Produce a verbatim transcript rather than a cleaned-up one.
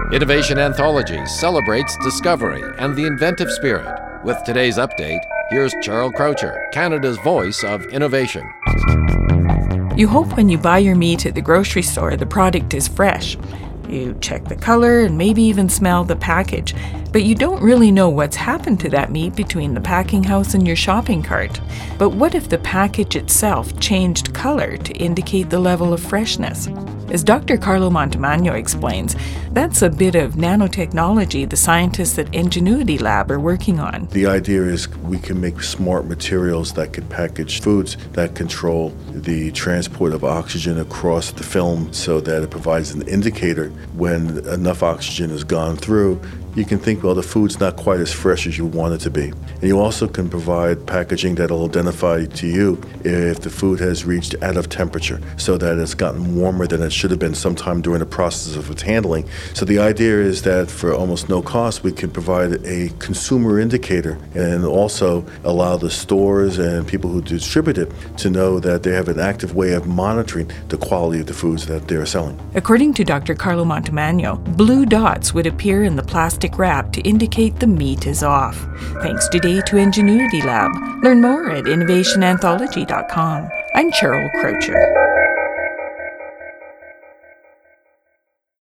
Innovation Anthology celebrates discovery and the inventive spirit. With today's update, here's Charles Croucher, Canada's voice of innovation. You hope when you buy your meat at the grocery store the product is fresh. You check the color and maybe even smell the package, but you don't really know what's happened to that meat between the packing house and your shopping cart. But what if the package itself changed color to indicate the level of freshness? As Doctor Carlo Montemagno explains, that's a bit of nanotechnology the scientists at Ingenuity Lab are working on. The idea is we can make smart materials that can package foods that control the transport of oxygen across the film so that it provides an indicator when enough oxygen has gone through. You can think, well, the food's not quite as fresh as you want it to be. And you also can provide packaging that'll identify to you if the food has reached out of temperature so that it's gotten warmer than it should have been sometime during the process of its handling. So the idea is that for almost no cost, we can provide a consumer indicator and also allow the stores and people who distribute it to know that they have an active way of monitoring the quality of the foods that they're selling. According to Doctor Carlo Montemagno, blue dots would appear in the plastic wrap to indicate the meat is off. Thanks today to Ingenuity Lab. Learn more at innovation anthology dot com. I'm Cheryl Croucher.